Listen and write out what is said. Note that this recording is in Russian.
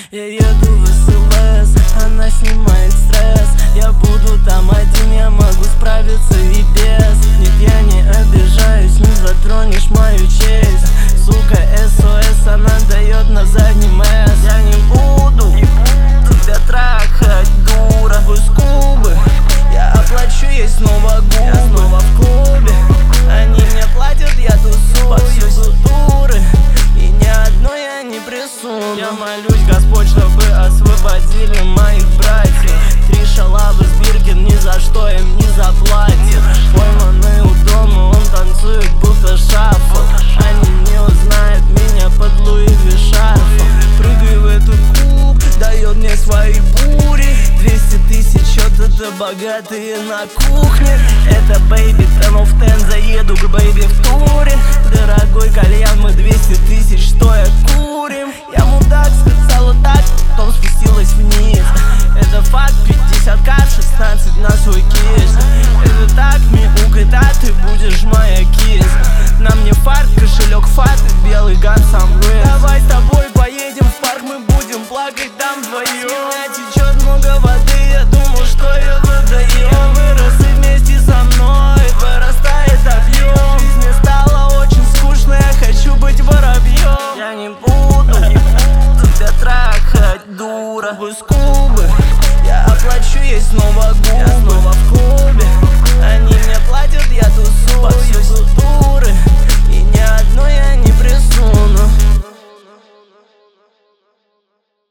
Я еду в СЛС, она снимает стресс. Я буду там один, я могу справиться и без. Нет, я не обижаюсь, не затронешь мою честь. Сука, СОС, она дает на заднем С. Я не буду тебя трахать, дура. Пусть кубы, я оплачу, ей снова губы. Я снова в клубе, они мне платят, я тусую. Повсюду дуры, и ни одной я не присуну. Я молюсь, Господь, чтобы освободили моих братьев. 3 шалавы с Биркин, ни за что им не заплатит. Пойманный у дома, он танцует будто шафл. Они не узнают меня под Луи Ви шарфом. Прыгай в эту куб, дает мне свои бури. 200 тысяч, это богатые на кухне. Это бэйби, 10 of 10, заеду к бэйби в туре. Дорогой кальян, мы 200 тысяч стоя курим. Я мудак, сказала так, потом спустилась вниз. Это факт, 50к, 16 на свой кисть. Это так, мяукай, да, ты будешь моя кисть. На мне фарт, кошелек фат и белый ган сам Луис. Давай с тобой поедем в парк, мы будем плакать там вдвоем. С меня течет много воды, я думал, что я водоем. Вырос и вместе со мной вырастает объем. Жизнь мне стала очень скучной, я хочу быть воробьем. Я не буду тебя трахать, дура. Пусть кубы, я оплачу, ей снова губы.